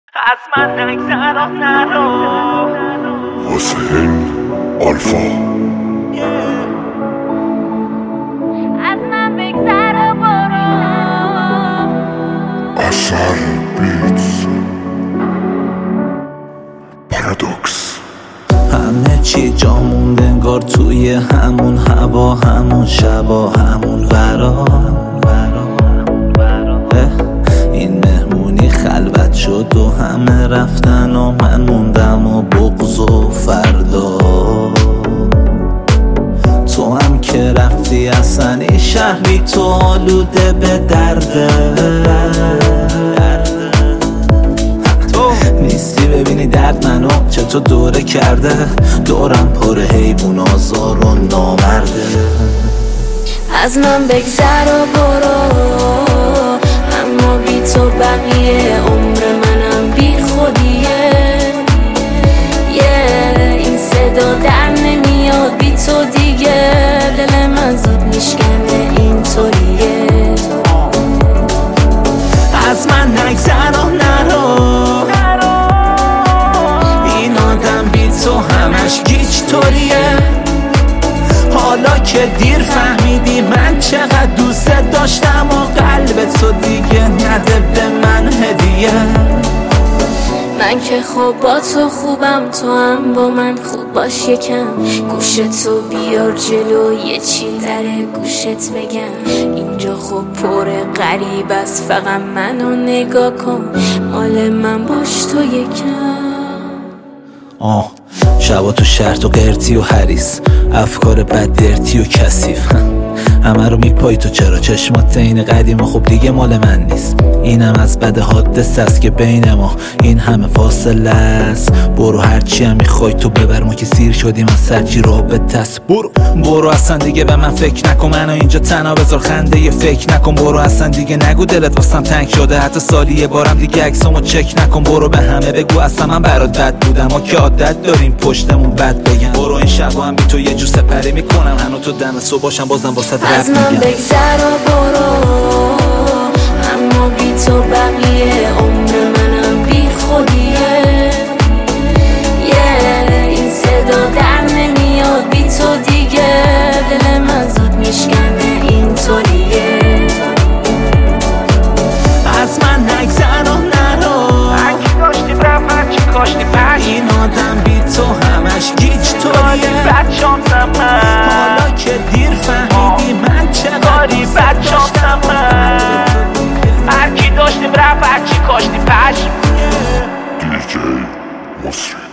از من نگذر و نرو حسین آلفا از من بگذر و برو اثر بیتس پارادوکس. همه چی جا مونده انگار توی همون هوا، همون شبا، همون قرار. این مهمونی خلوت شد و همه رفتن و من موندم و بغض و فردا. تو هم که رفتی اصلا این شهری تو آلوده به درده نیستی ببینی درد منو چطور دوره کرده. دورم پر حیوان آزار و نامرده. از من بگذر و برو اما بی تو بقیه عمر منم بی خودیه. این صدا در نمیاد بی تو دیگه. دل من زود میشکنه اینطوریه. از من نگذر و نرو، این آدم بی تو همش گیج طوریه. حالا که دیر فهمیدی من چقدر دوست داشتم و قلب تو دیگه نده به من هدیه. من که خوب با تو خوبم، تو هم با من خوب باش یکم. گوش تو بیار جلو یه چی در گوشت بگم. اینجا خوب پر غریب است فقط منو نگاه کن. مال من باش تو یکم. شبا تو شهر تو قرتی و حریص، افکار بد درتی و کثیف. همه رو میپایی تو چرا چشمات این قدیم و خب دیگه مال من نیست. اینم از بد حادثه است که بین ما این همه فاصله است. برو هرچی هم میخوای تو ببر، ما که سیر شدیم از سرچی رابطه است. برو اصلا دیگه به من فکر نکن، منو اینجا تنها بذار خنده یه فکر نکن. برو اصلا دیگه نگو دلت واسم تنگ شده، حتی سالی یه بارم دیگه عکسامو چک نکن. برو به همه بگو اصلا من برات بد بودم، ما که عادت داریم پشتمون بد بگن. برو این شبا هم بی تو یه جو سپری میکنم، هنو تو دم صبح باشم بازم واسه از من بگذر و برو اما بی تو بقیه عمر منم بی خودیه. این صدا در نمیاد بی تو دیگه. دل من زود میشکنه اینطوریه. از من نگذر و نرو، هرچی داشتی رفت هرچی کاشتی پشت. این آدم بی تو همش گیج طوریه. بد شانسم من، حالا که دیر فهمیدی من چقدر دوست بد شانسم من. هرکی داشتیم رفت هرچی کاشتی پشت. دیجی مصری